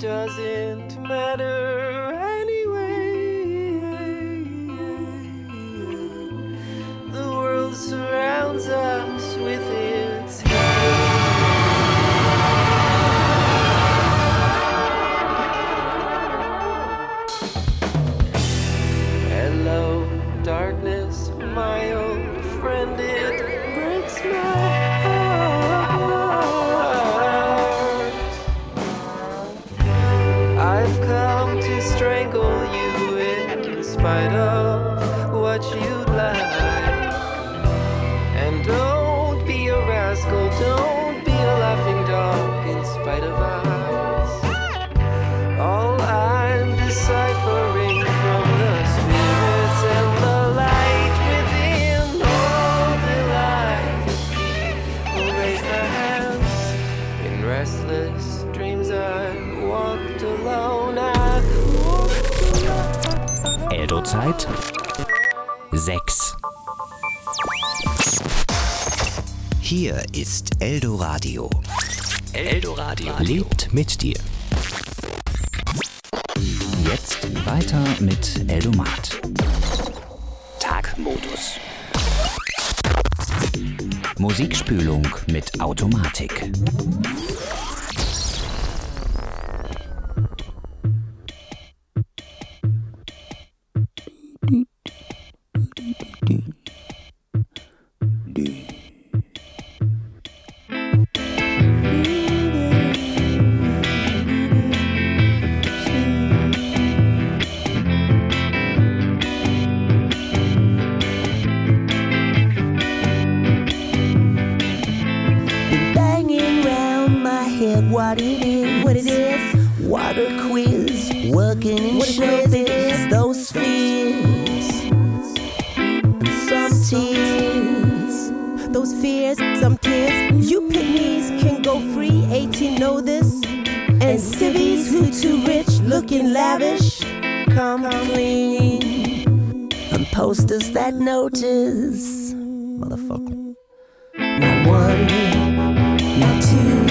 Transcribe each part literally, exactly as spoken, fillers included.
doesn't matter anyway. The world surrounds us with its hello, darkness, my old friend, it breaks my I've come to strangle you in spite of what you'd like. And don't be a rascal, don't be a laughing dog in spite of us. All I'm deciphering from the spirits and the light within all the light will raise their hands in restless dreams. I walked alone, I walked alone. Eldo-Zeit sechs. Hier ist Eldoradio. Eldoradio lebt mit dir. Jetzt weiter mit Eldomat. Tagmodus. Musikspülung mit Automatik. What it is, what it is, water quiz, working in showbiz, those fears, and some tears, those fears, some tears. You pygmies can go free, eighteen know this, and civvies who too rich, looking lavish, come clean, and posters that notice, motherfucker, not one, not two.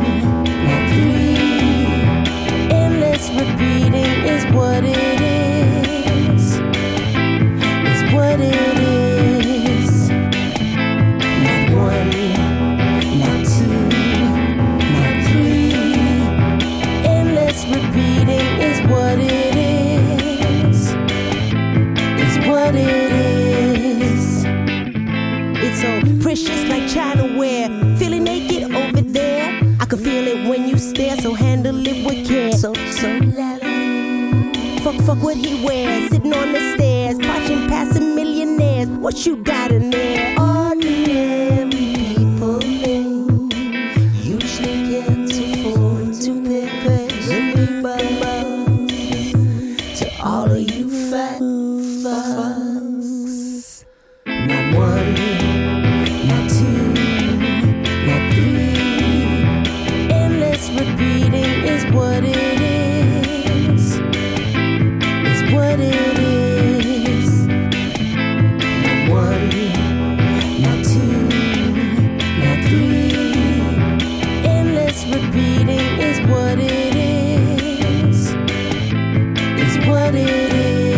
Repeating is what it is, is what it is. Not one, not two, not three. Endless repeating is what it is, is what it is. It's so precious like China ware, feeling naked over there. I can feel it when you stare, so handle it with care. So, so loud. Fuck, fuck what he wears, sitting on the stairs, watching passing millionaires. What you got in there? Ordinary people live, usually can't afford to pay the big to all of you fat fucks. Not one, not two, not three. Endless repeating is what it is, is what it is. Not one, not two, not three. Endless repeating is what it is, is what it is.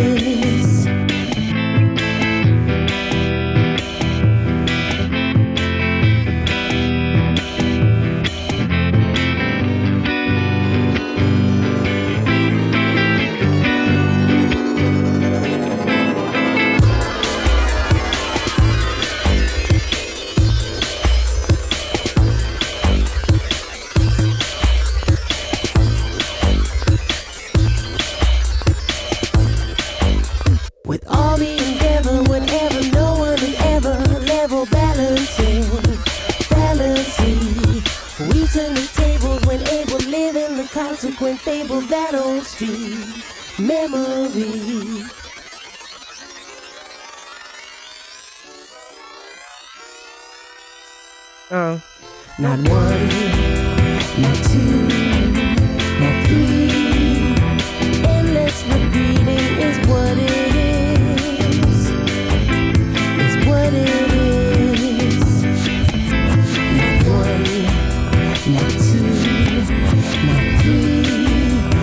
With all the endeavor, whenever no one is ever level balancing, balancing. We turn the tables when able, live in the consequent fable that old street memory. Uh, not one, not two, not three. Endless repeating is what it is, is what it is. Not one, not two, not three.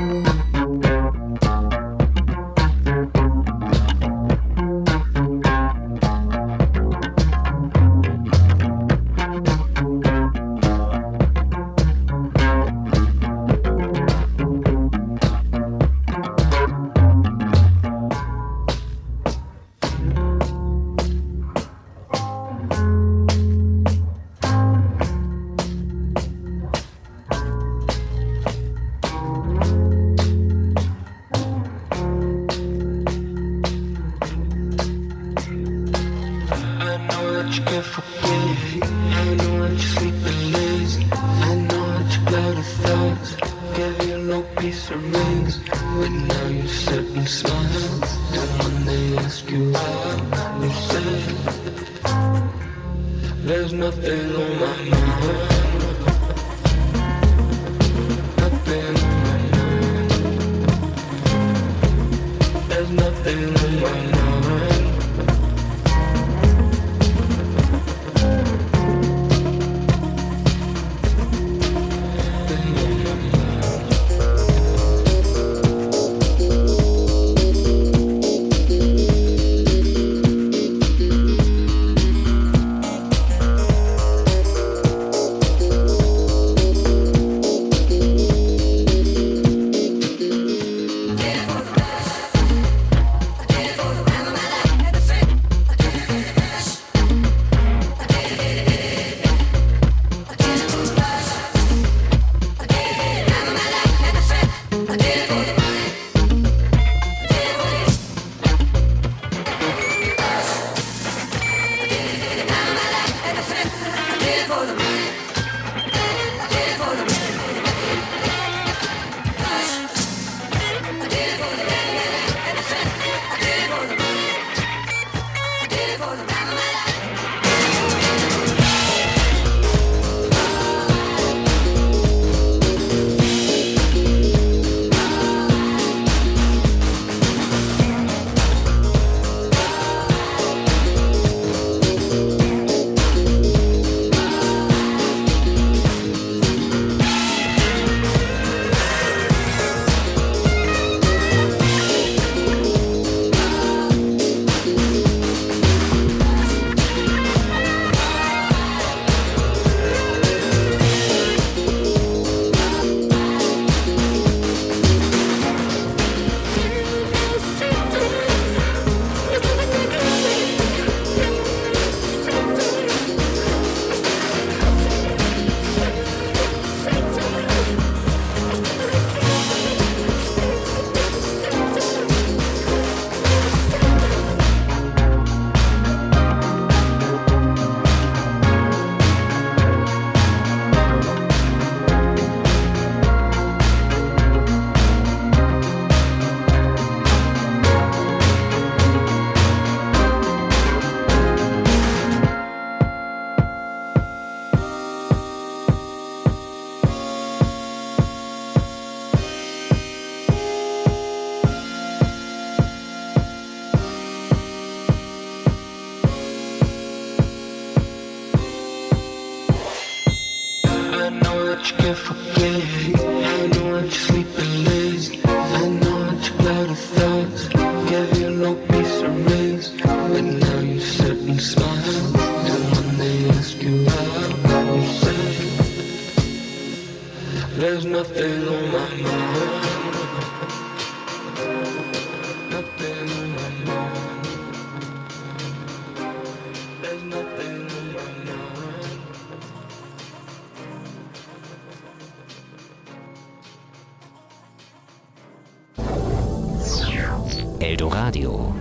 Eldoradio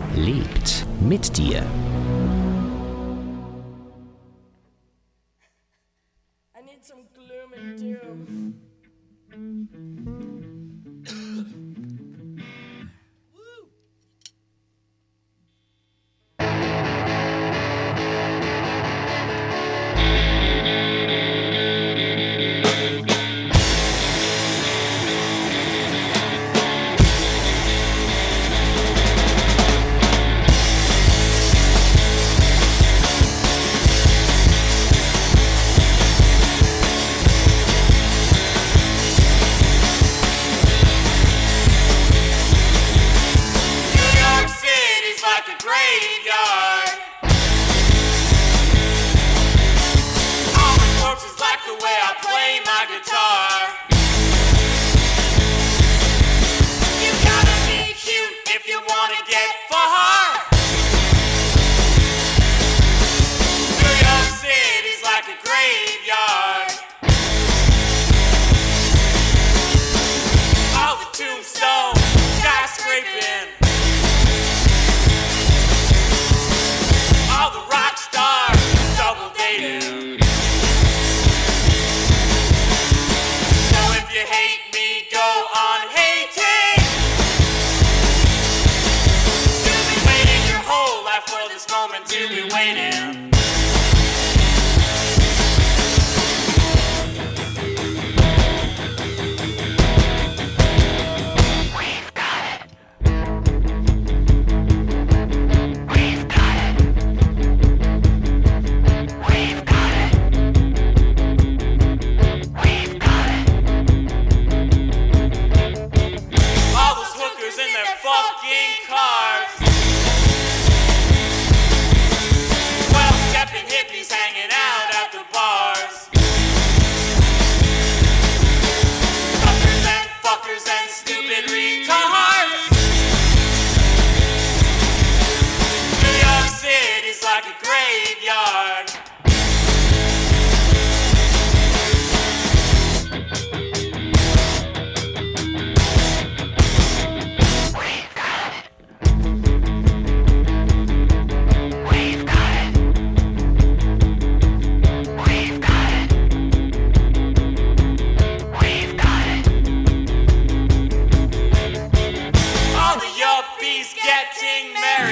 lebt mit dir. I need some gloom and doom. We'll be right back.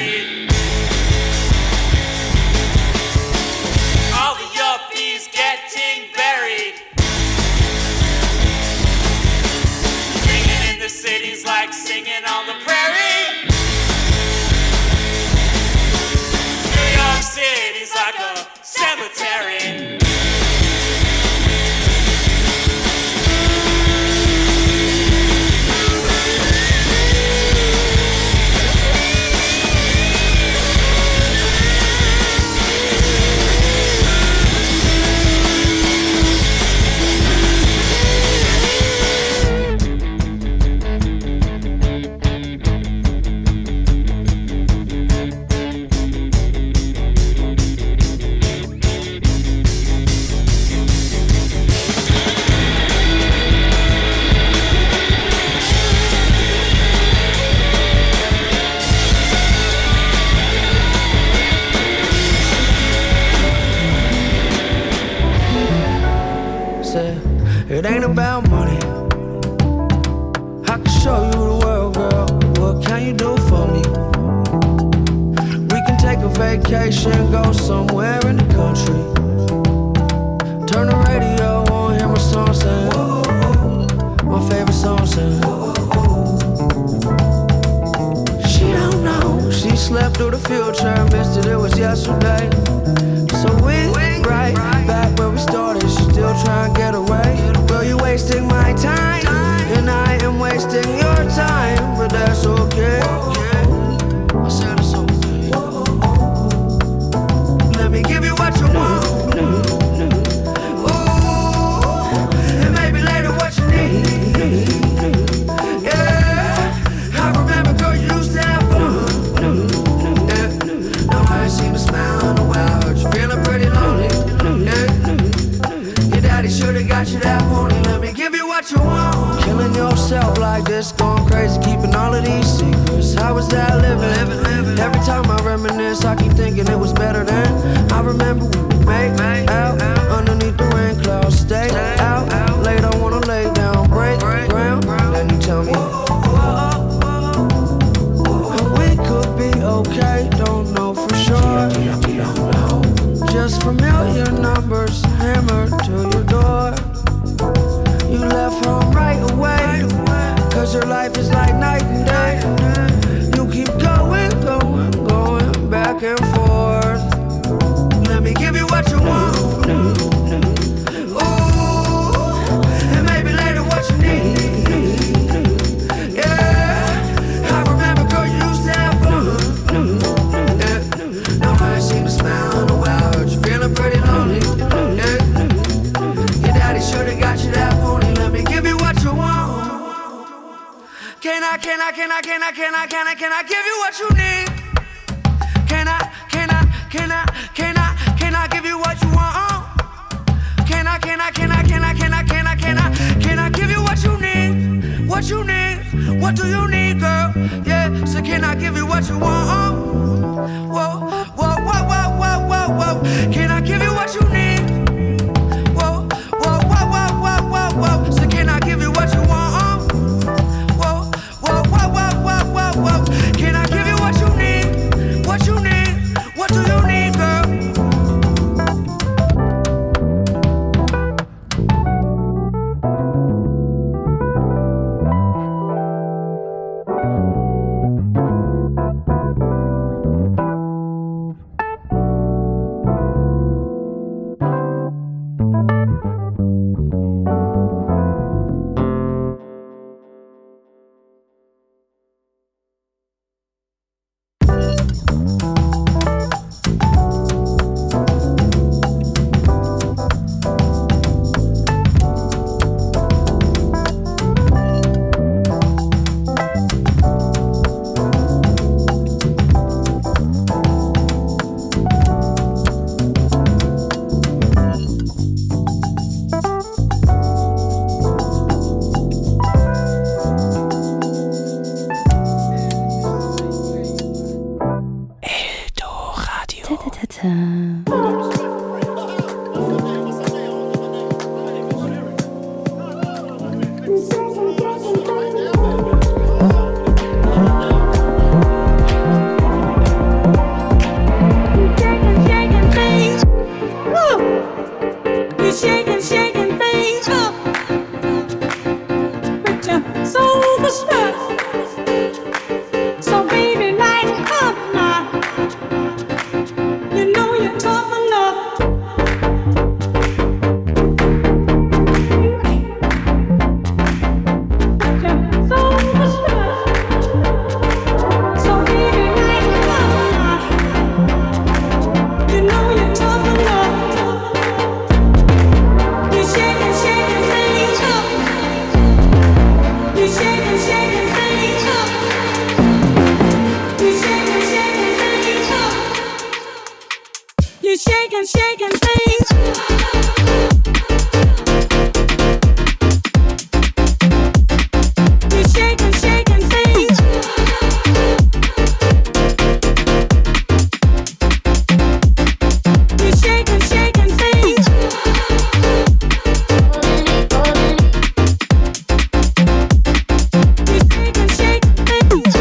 married. All the yuppies getting buried. Singing in the cities like singing on the prairie. New York City's like a cemetery. It ain't about money. I can show you the world, girl. What can you do for me? We can take a vacation, go somewhere in the country. Turn the radio on, hear my song sing. My favorite song sing. She don't know. She slept through the future, missed it, it was yesterday. So we right back where we started. She still trying to get away. Girl, you wasting my time, and I am wasting your time, but that's okay. I said it's okay. Let me give you what you want. Ooh, and maybe later what you need. Yeah, I remember, girl, you used to have fun. Yeah, now I ain't seen a smile in a while. Heard you feeling pretty lonely. Yeah, your daddy should've got you that morning. Let me give you what you want. Killing yourself like this, going crazy, keeping all of these secrets. How was that living? living, living. Every time I reminisce, I keep thinking it was better then. I remember when we made, made out, out underneath the rain clouds. Stay, Stay out, out late, I wanna lay down, break, break ground. Then you tell me, and we could be okay, don't know for sure. Just familiar numbers hammered to your door. You left home right away, cause your life is like night and day. You keep going, going, going back and forth. Let me give you what you want. Ooh, and maybe later what you need. Yeah, I remember, girl, you used to have fun. Yeah, now I ain't seen a smile in a while. Heard you feeling pretty lonely. Yeah, your daddy should've got you that morning. Let me give you what you want. Can I, can I, can I, can I, can I, can I, can I give you what you need? Can I, can I, can I, can I, can I give you what you want? Can I, can I, can I, can I, can I, can I, can I, can I give you what you need? What you need? What do you need, girl? Yeah, so can I give you what you want? Whoa, whoa, whoa, whoa, whoa, whoa, whoa. Can I give you what you need? Whoa, whoa, whoa, whoa, whoa, whoa, whoa. So can I give you what you want? Whoa, whoa, whoa, whoa, whoa, whoa, whoa. Can I give you what you need? What you need? What do you need, girl? shaking, shaking things. You're shaking, shaking things. You're shaking, shaking things. You're shaking, shaking things.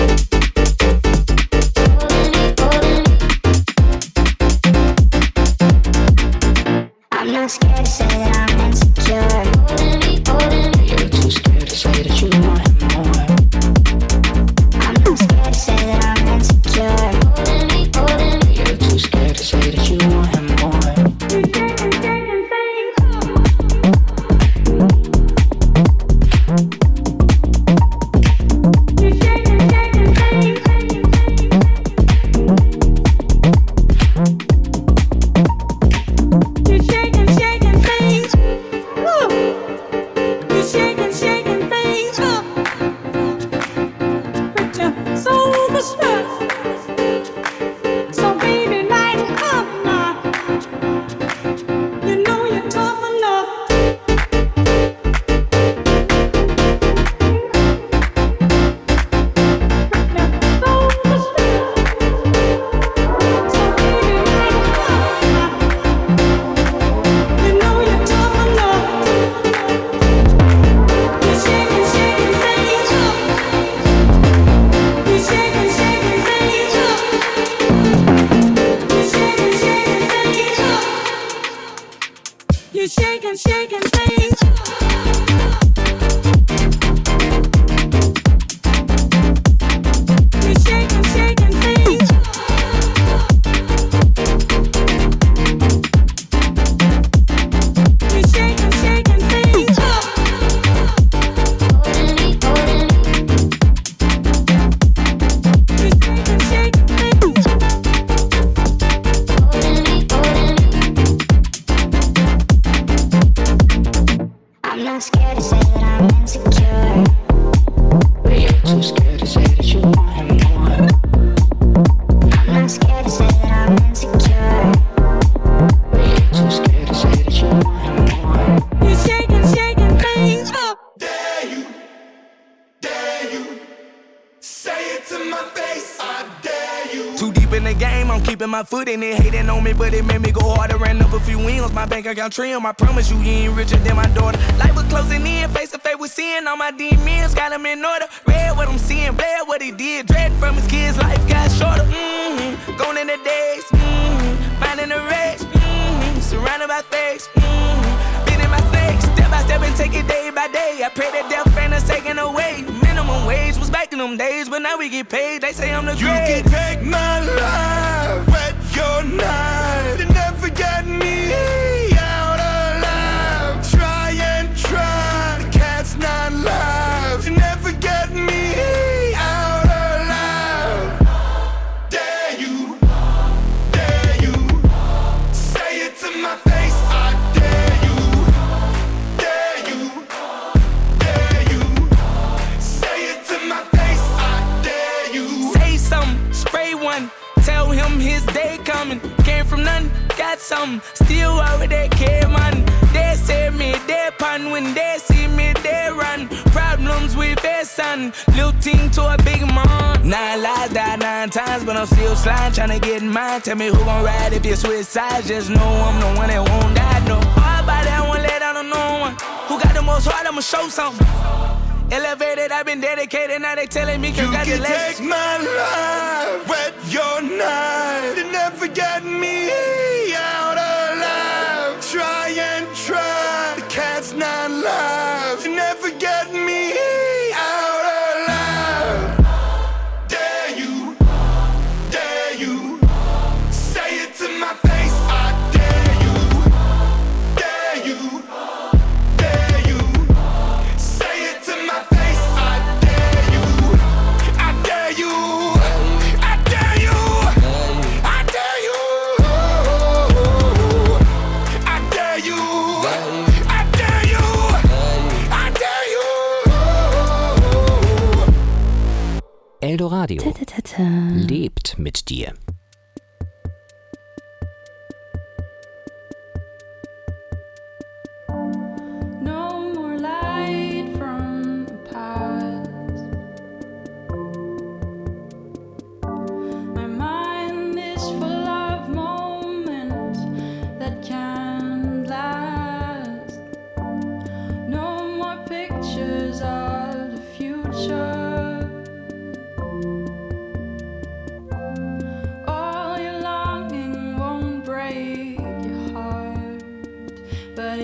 I'm not scared to say that I'm insecure. You're too scared to say that you want him more. I'm not scared to say that I'm insecure. You're too scared to say that you want him more. You're shaking, shaking things. You're shaking, shaking things. You're shaking, shaking things. Woo. You're shaking, shaking things. Uh. Put your soul to stress. So baby, lighten up now. You know you're tough enough. You're shaking, shaking things. You're shaking, shaking things. You're shaking, shaking things. You're shaking, shaking things. I'm not scared to say that I'm insecure. But you're too scared to say that you want him more. I'm not scared to say that I'm insecure. But you're too scared to say that you want him more. You're shaking, shaking things. Dare you, dare you, say it to my face, I dare you. Too deep in the game, I'm keeping my foot in it. Hating on me, but it made me go harder. Ran up a few wins, my bank account trim. I promise you, you ain't richer than my daughter. Life was closing in, face to face with sin. All my demons got them in order. Read what I'm seeing, bled what he did. Dread from his kids, life got shorter. Mm-hmm. Gone in the days, mm-hmm. Minding the race, mm-hmm. Surrounded by fakes, mm-hmm. Been in my snakes, step by step and take it day by day. I pray that death ain't us taken away. Minimum wage was back in them days, but now we get paid. They say I'm the great. You can take my life, wet your knife. You never get me out alive. Try and try, the cat's not live. You never get me out alive. Dare you, dare you, say it to my face, I dare you. Dare you, dare you, say it to my face, I dare you. Say something, spray one, tell him his day coming. Came from nothing, got something, still over there, care man. They say me, they pun, when they see me, they run. Problems with their son, little team to a big man. Nine lives, died nine times, but I'm still sliding, trying to get mine. Tell me who gon' ride if you switch sides, just know I'm the one that won't die, no. Hard body, I won't let down on no one. Who got the most heart, I'ma show something. Elevated, I've been dedicated, now they telling me congratulations. You can take my life, wet your knife. You never get me out alive. Try and try, the cat's not live. You never get me out alive. Dare you, dare you, say it to my face, I dare you. Dare you, dare you, say it to my face, I dare you. I dare you, I dare you, I dare you, I dare you, I dare you, I dare you. Eldoradio Ta-ta-ta-ta. lebt mit dir.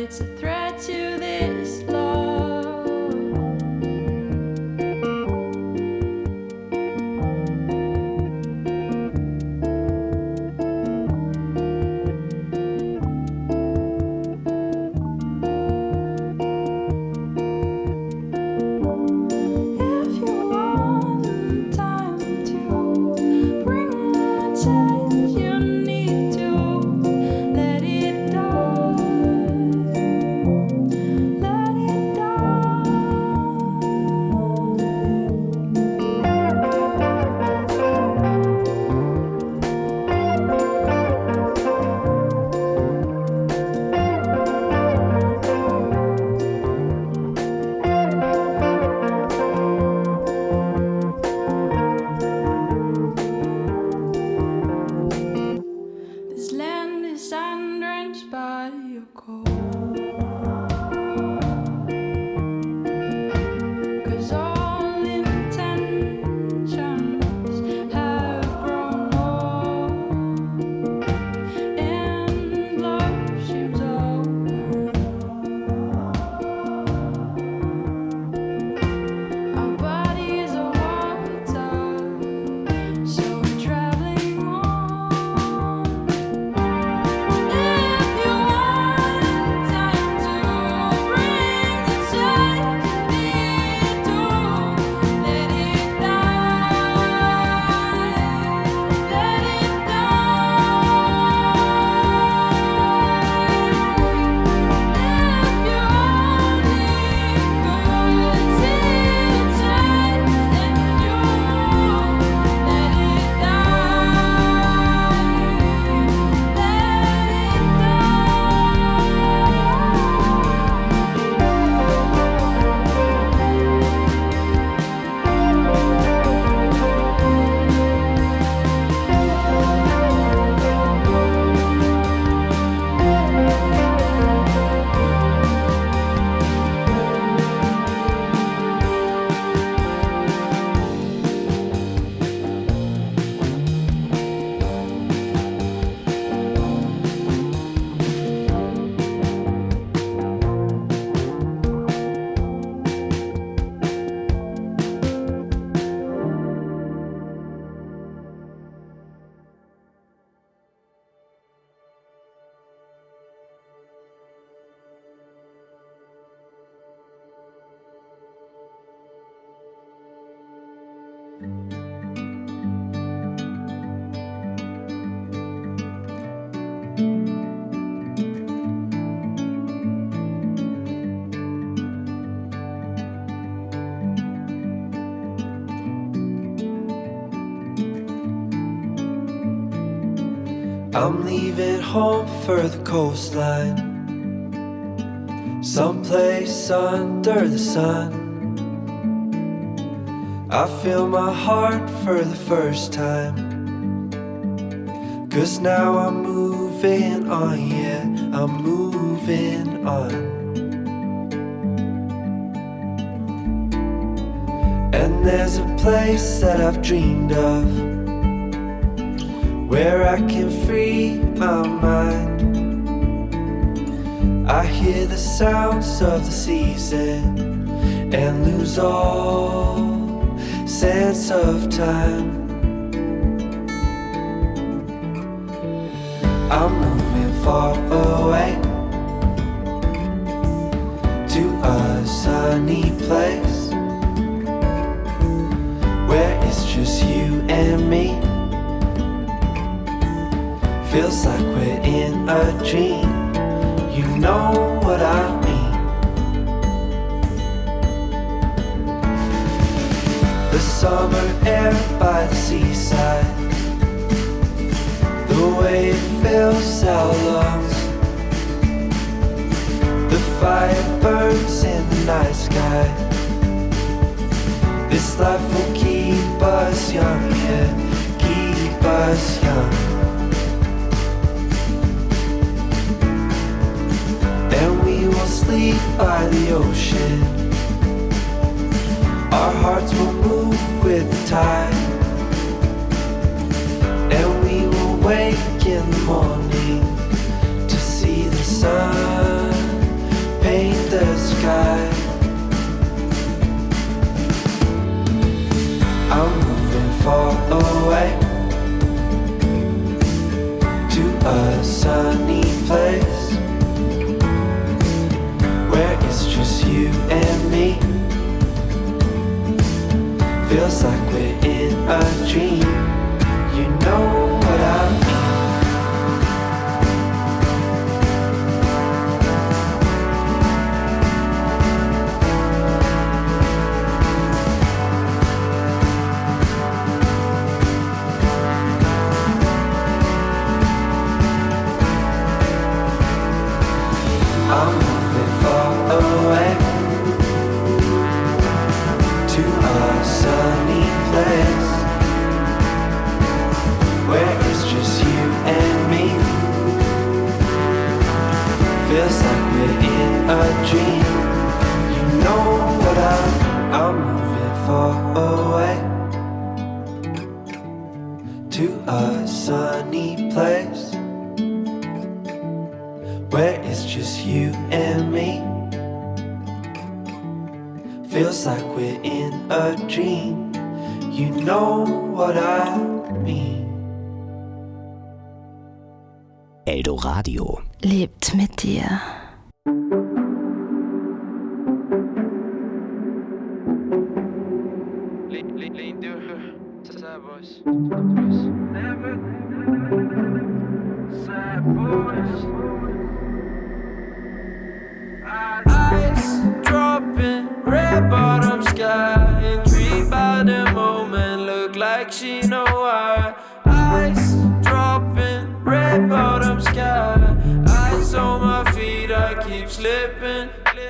it's a threat to this love. I'm leaving home for the coastline, someplace under the sun. I feel my heart for the first time, 'cause now I'm moving on, yeah, I'm moving on. And there's a place that I've dreamed of, where I can free my mind. I hear the sounds of the season and lose all sense of time. I'm moving far away to a sunny place where it's just you and me. Feels like we're in a dream, you know what I mean. The summer air by the seaside, the way it fills our lungs, the fire burns in the night sky. This life will keep us young, yeah, keep us young. Sleep by the ocean, our hearts will move with the tide, and we will wake in the morning to see the sun Feels like we're in a dream. You know what I mean. I'm moving far away to a sunny place where it's just you and me. Feels like we're in a dream. You know what I mean. I'm moving far away to a sunny place where it's just you and me. Feels like we're in a dream. You know what I mean. Eldoradio. Lebt mit dir. Ice dropping, red bottom sky, intrigued by the moment, look like she know why. Ice dropping, red bottom sky, ice on my feet, I keep slipping.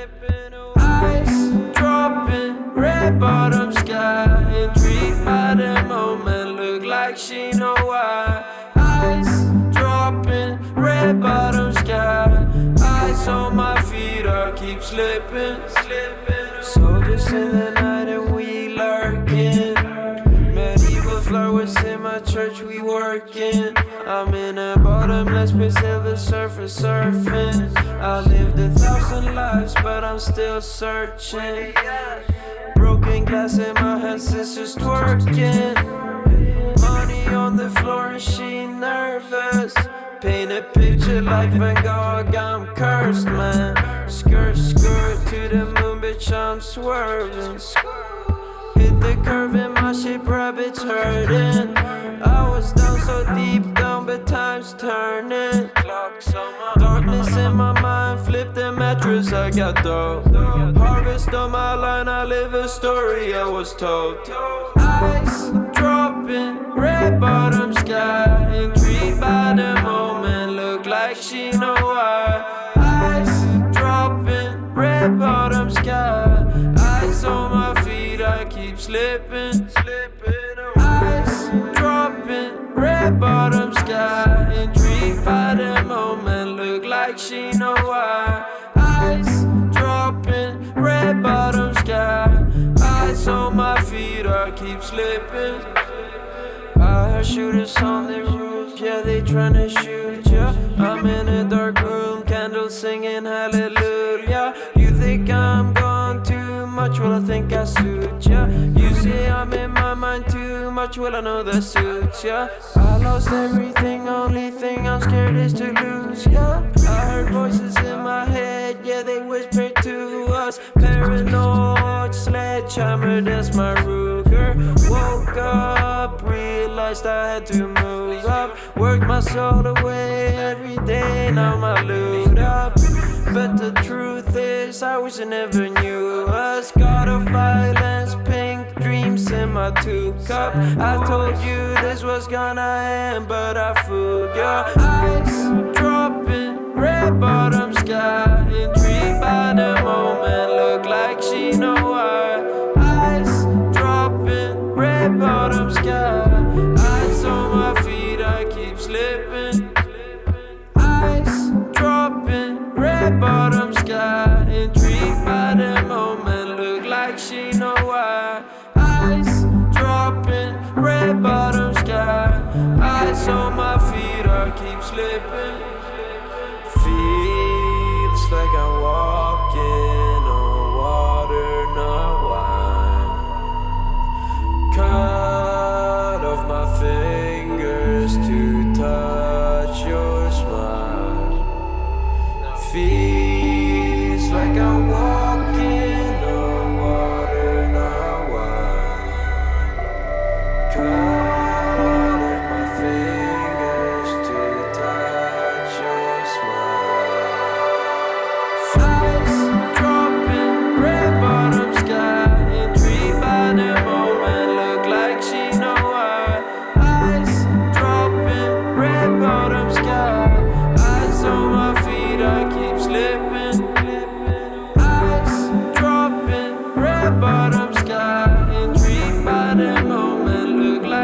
Ice dropping, red bottom sky, intrigued by the moment, look like she know why. Ice dropping, red bottom sky, ice on my feet, I keep slipping, slipping. Soldiers in the night and we lurking. Medieval flowers in my church, we working. I'm in a bottomless pit, silver surface surfing. I lived a thousand lives, but I'm still searching. Broken glass in my hands, sisters twerking. Money on the floor and she nervous. Paint a picture like Van Gogh, I'm cursed, man. Skirt, skirt to the moon, bitch, I'm swerving. Hit the curve in my shape, rabbits hurting. I was down so deep down, but time's turning. Darkness in my mind, flip the mattress, I got dope. Harvest on my line, I live a story I was told. Ice dropping, red bottom sky, intrigued by the moment, look like she know why. Ice dropping, red bottom sky, ice on my feet, I keep slipping, slipping. Ice dropping, red bottom sky, intrigued by the moment, look like she know why. Ice dropping, red bottom sky, ice on my feet, I keep slipping. I heard shooters on the roof, yeah, they tryna shoot ya. I'm in a dark room, candles singing hallelujah. You think I'm gone too much, well I think I suit ya. You say I'm in my mind too much, well I know that suits ya. I lost everything, only thing I'm scared is to lose ya. I heard voices in my head, yeah they whisper to us. Paranoid sledgehammer, that's my Ruger. Woke up, realized I had to move up. Worked my soul away every day, now my loot up. But the truth is, I wish I never knew us. God of violence, pink dreams in my two cup. I told you this was gonna end, but I fooled ya. Ice dropping, red bottom sky, intrigued by the moment, look like she know why. Ice dropping, red bottom sky, ice on my feet, I keep slipping. Ice dropping, red bottom sky, intrigued by the moment, look like she know why. Ice dropping, red bottom sky, ice on my feet, I keep slipping. Feels like I'm walking on water, not wine. Cut off my fingers to touch your smile. Feels like I'm walking on water, not wine.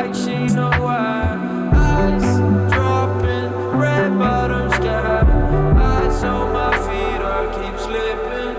like she know why. Ice dropping, red bottom sky. Ice on my feet, I keep slipping.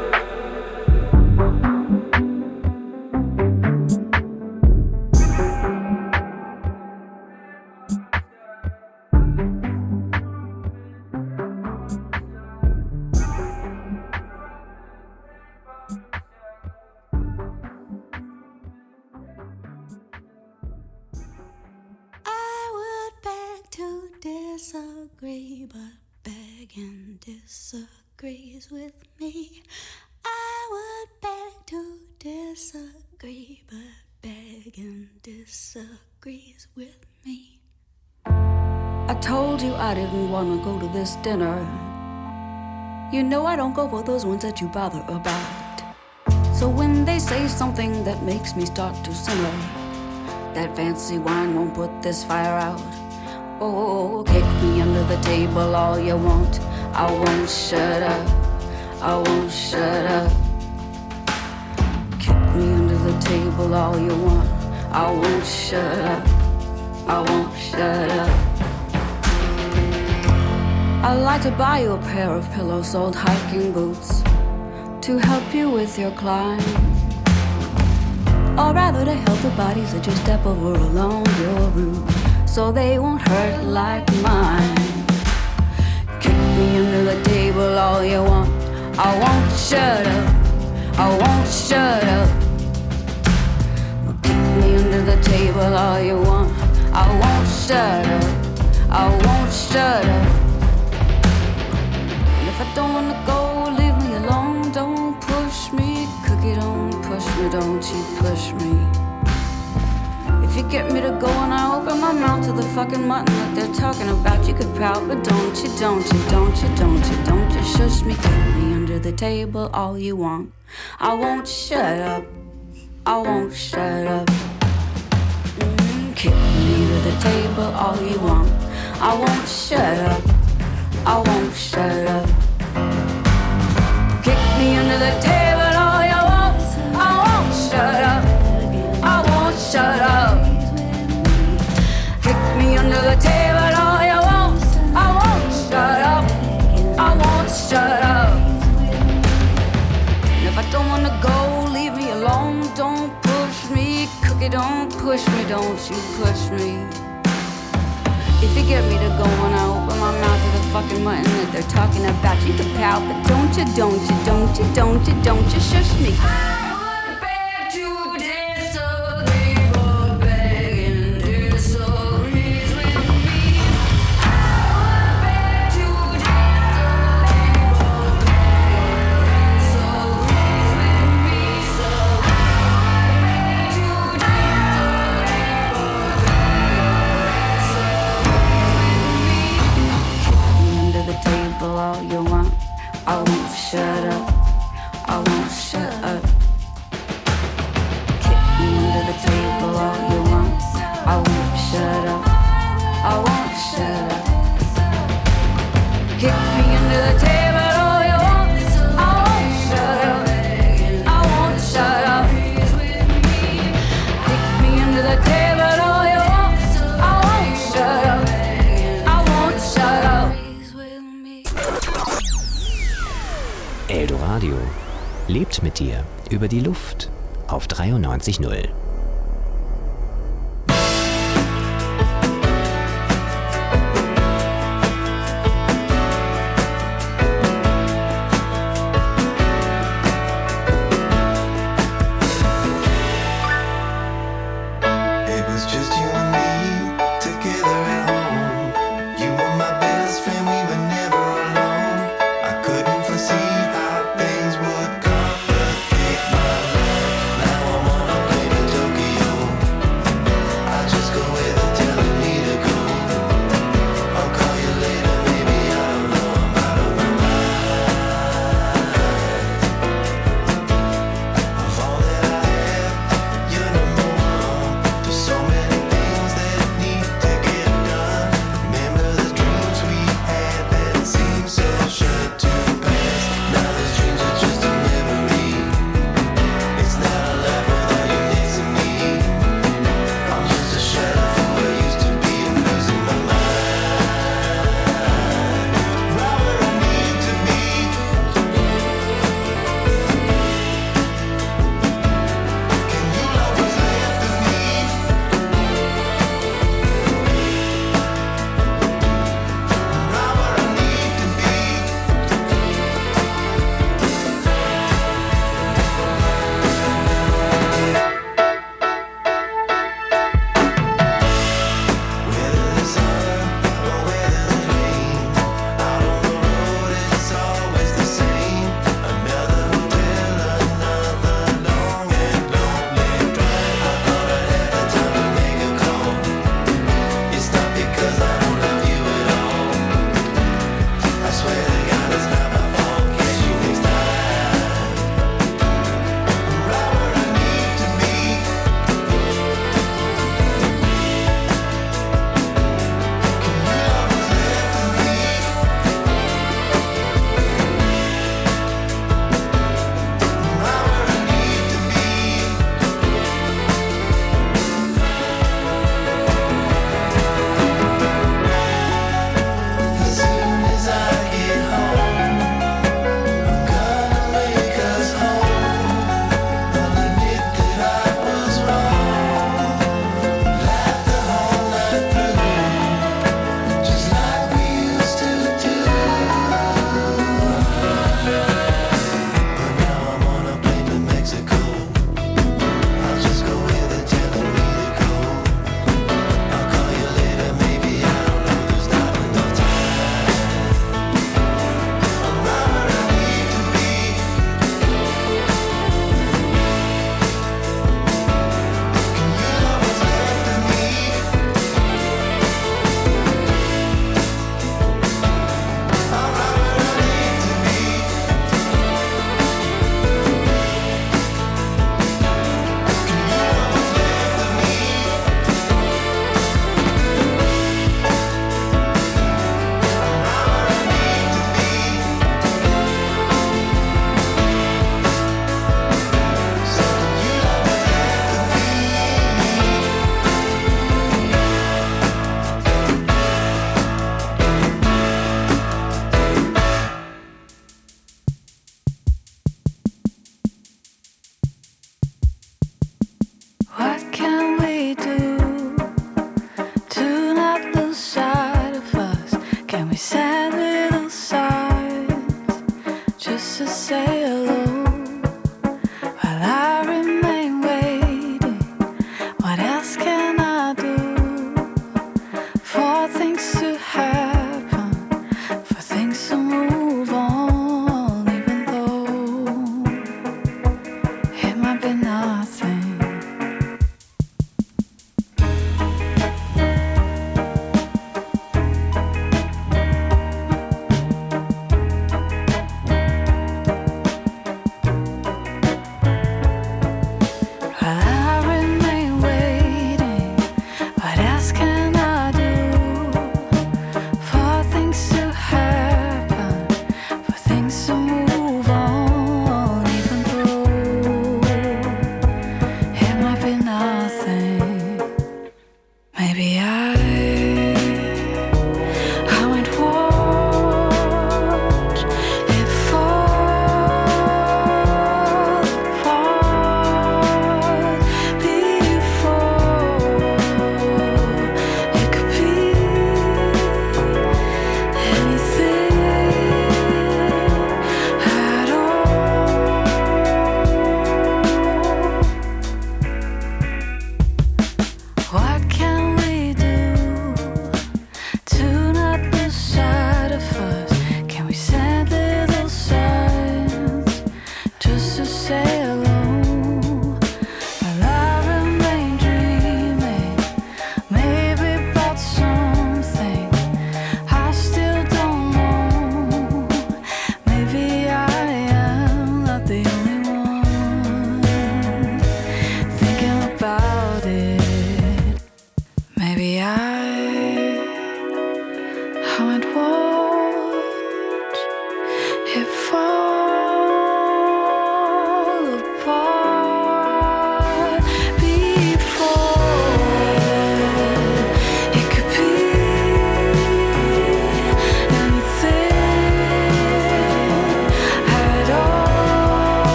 Disagree, but begging disagrees with me. I would beg to disagree, but begging disagrees with me. I told you I didn't want to go to this dinner. You know I don't go for those ones that you bother about. So when they say something that makes me start to simmer, that fancy wine won't put this fire out. Oh, kick me under the table all you want. I won't shut up, I won't shut up. Kick me under the table all you want. I won't shut up, I won't shut up. I'd like to buy you a pair of pillow-soled hiking boots to help you with your climb, or rather to help the bodies that you step over along your route, so they won't hurt like mine. Kick me under the table all you want. I won't shut up, I won't shut up. Kick me under the table all you want. I won't shut up, I won't shut up. And if I don't wanna go, leave me alone. Don't push me, cookie, don't push me, don't you push me. If you get me to go and I open my mouth to the fucking mutton that they're talking about, you could pout, but don't you, don't you, don't you, don't you, don't you shush me. Kick me under the table all you want. I won't shut up, I won't shut up. Mm, kick me under the table all you want. I won't shut up, I won't shut up. Kick me under the table all you want. I won't shut up, I won't shut up. Kick me under the table all you want. I won't shut up, I won't shut up. And if I don't wanna go, leave me alone. Don't push me, cookie, don't push me, don't you push me. If you get me to go and I open my mouth to the fucking mutton that they're talking about, you can pout, but don't you, don't you, don't you, don't you, don't you shush me. All you want, I won't shut up, I won't shut up. Kick me under the table all you want. I won't shut up, I won't shut up. Kick me under the table all you want. I won't shut up, I won't shut up. Kick me under the table all you want. I won't shut up, I won't shut up. Eldoradio lebt mit dir über die Luft auf dreiundneunzig Komma null. So many things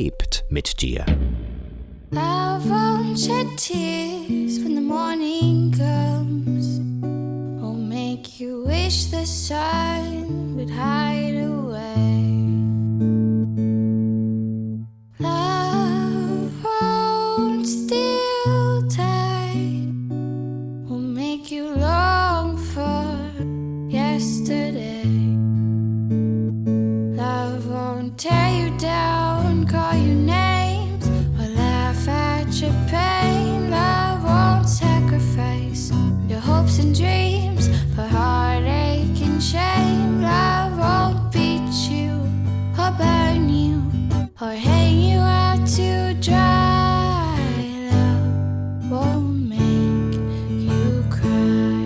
lebt mit dir. Love won't shed tears when the morning comes. Won't make you wish the sun would hide away. Love won't steal time. Won't make you long for yesterday. Love won't tear you down, call you names, or laugh at your pain. Love won't sacrifice your hopes and dreams for heartache and shame. Love won't beat you or burn you or hang you out to dry. Love won't make you cry.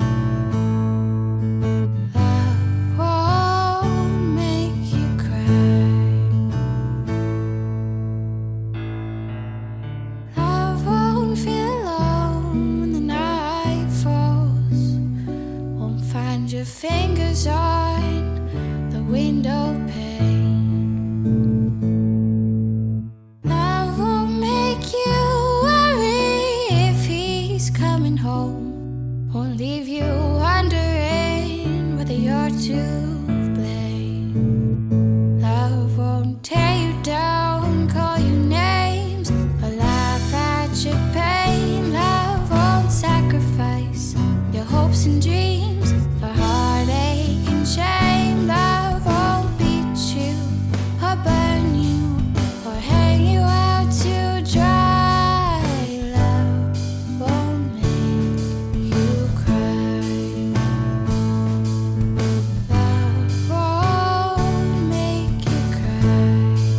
Love won't make you cry. Love won't feel alone when the night falls. Won't find your fingers on the window pane. Love won't make you worry if he's coming home. Won't leave you wondering whether you're to blame. Love won't tear you down, call you names, or laugh at your pain. Love won't sacrifice your hopes and dreams for heartache and shame. Love won't beat you or burn you or hang you out to dry. Love won't make you cry. Love won't make you cry.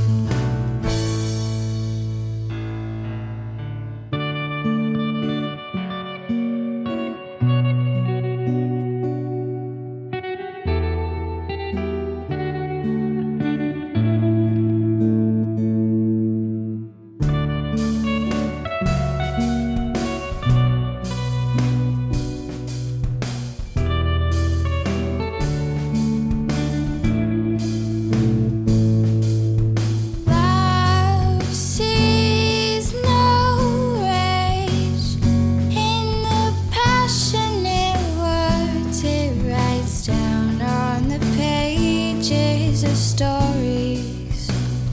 Love sees no rage in the passionate words it writes down on the pages of stories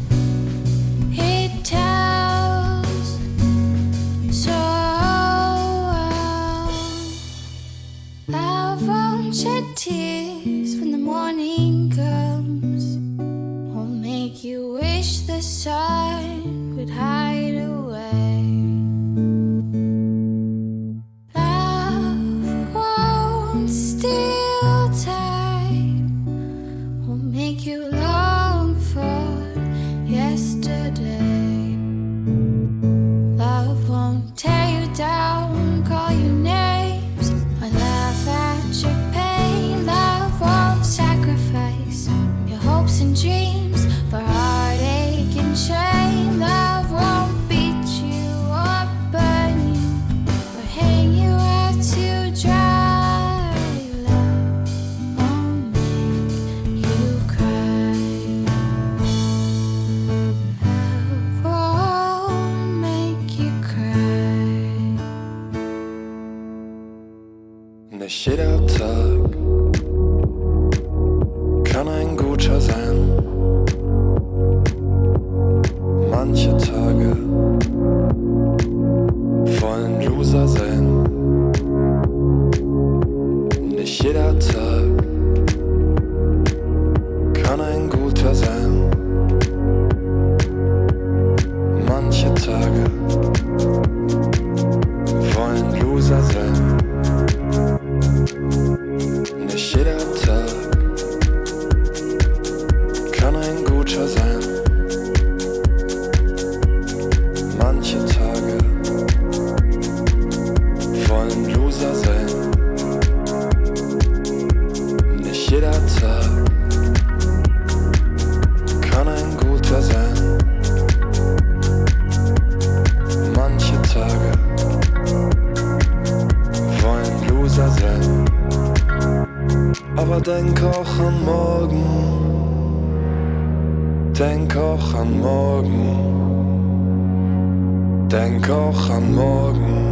it tells so well. Love won't shed tears when the morning comes. Won't make you wish the sun would hide away. Love won't steal time. Won't make you long for yesterday. Love won't tear you down, call you names, or laugh at your pain. Love won't sacrifice your hopes and dreams for heartache and shame. Love won't beat you or burn you or hang you out to dry. Love won't make you cry. Love won't make you cry. Nicht jeder Tag kann ein guter sein. Manche Tage wollen Loser sein. Nicht jeder Tag kann ein guter sein. Manche Tage wollen Loser sein. Nicht jeder Tag kann ein guter sein. Manche Tage wollen Loser sein. Nicht jeder Tag kann ein guter sein. Manche Tage wollen Loser sein. Aber denk auch an morgen. Denk auch an morgen, denk auch an morgen,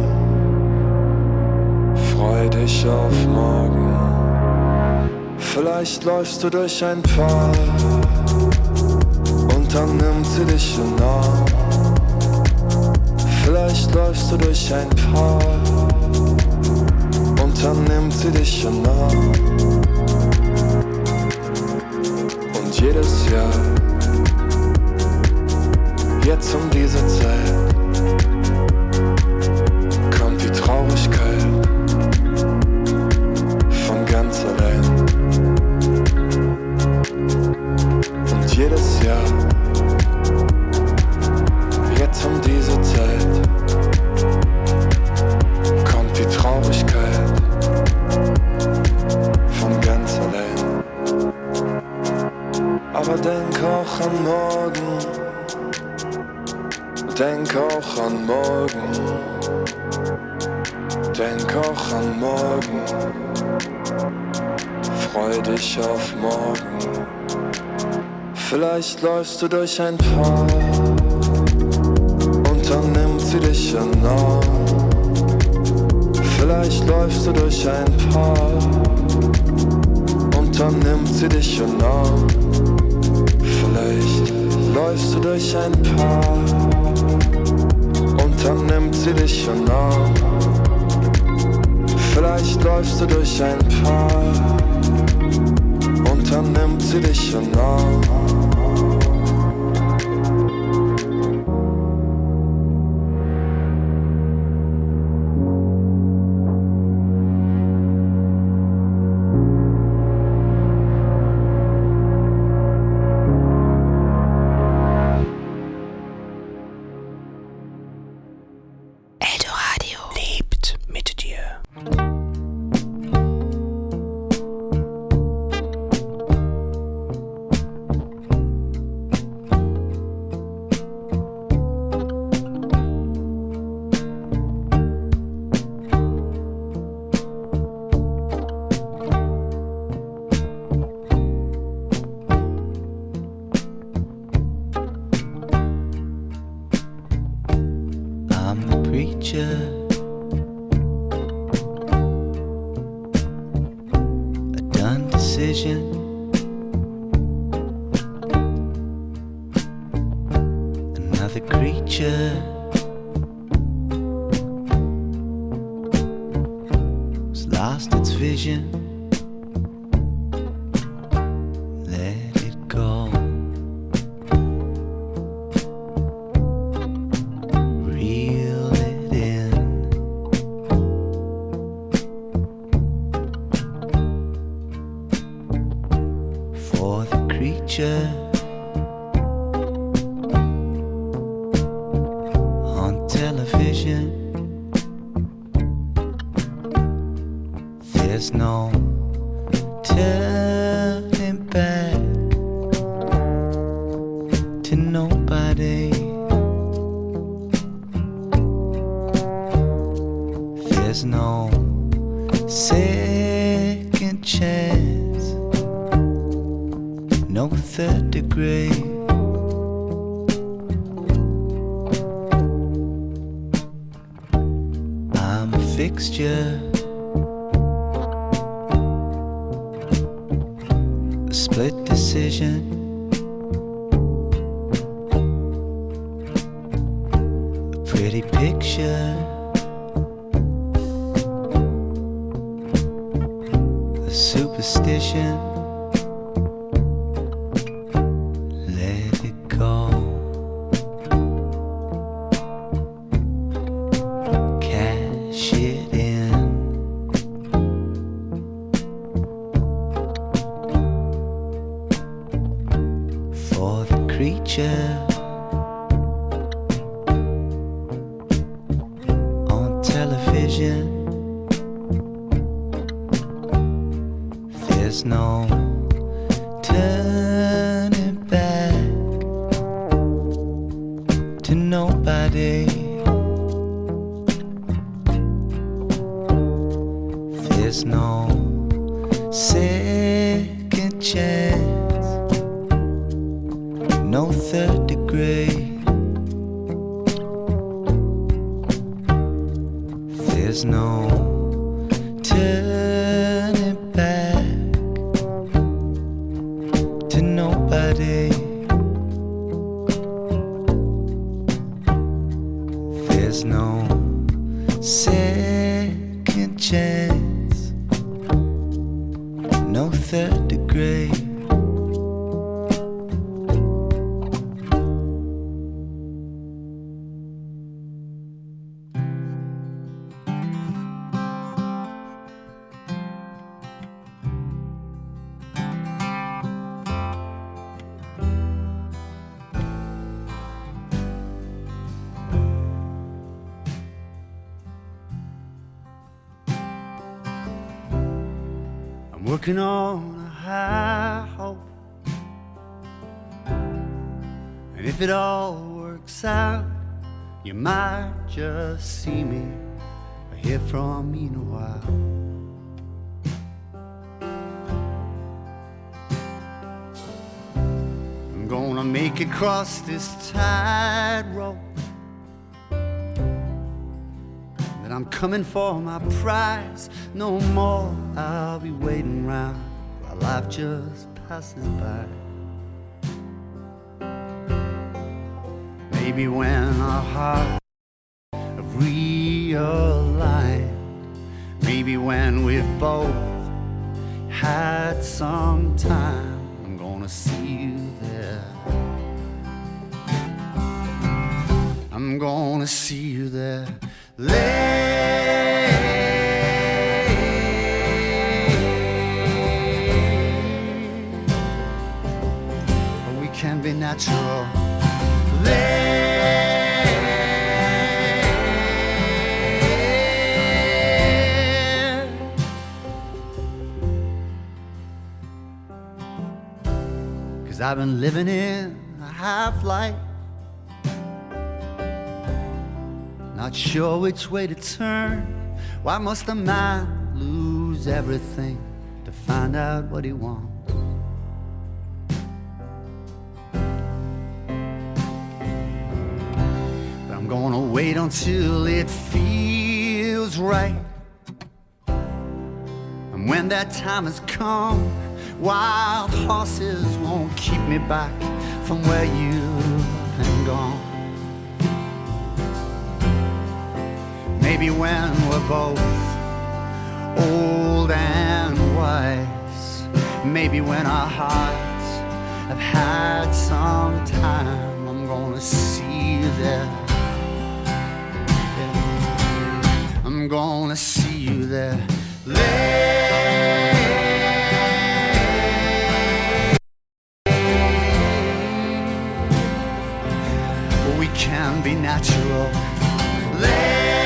freu dich auf morgen. Vielleicht läufst du durch ein Park und dann nimmt sie dich in den Arm. Vielleicht läufst du durch ein Park und dann nimmt sie dich in den Arm. Und jedes Jahr, jetzt um diese Zeit, kommt die Traurigkeit von ganz allein. Und jedes Jahr, jetzt um diese Zeit, kommt die Traurigkeit von ganz allein. Aber denk auch an morgen, denk auch an morgen, denk auch an morgen, freu dich auf morgen. Vielleicht läufst du durch ein Park und dann nimmt sie dich in den Arm. Vielleicht läufst du durch ein Park und dann nimmt sie dich in den Arm. Vielleicht läufst du durch ein Park und dann nimmt sie dich in den Arm. Vielleicht läufst du durch ein Park und dann nimmt sie dich in den Arm. no third degree. There's no turning back to nobody. There's no second chance, no third degree. Working on a high hope, and if it all works out, you might just see me or hear from me in a while. I'm gonna make it across this tightrope, and I'm coming for my prize. No more I'll be waiting round while life just passes by. Maybe when our hearts have realigned, maybe when we've both had some time, I'm gonna see you there. I'm gonna see you there. Lay can be natural. There. Cause I've been living in a half-life, not sure which way to turn. Why must a man lose everything to find out what he wants? I'm gonna wait until it feels right, and when that time has come, wild horses won't keep me back from where you've been gone. Maybe when we're both old and wise, maybe when our hearts have had some time, I'm gonna see you there. I'm gonna see you there. Lay. We can be natural. Lay.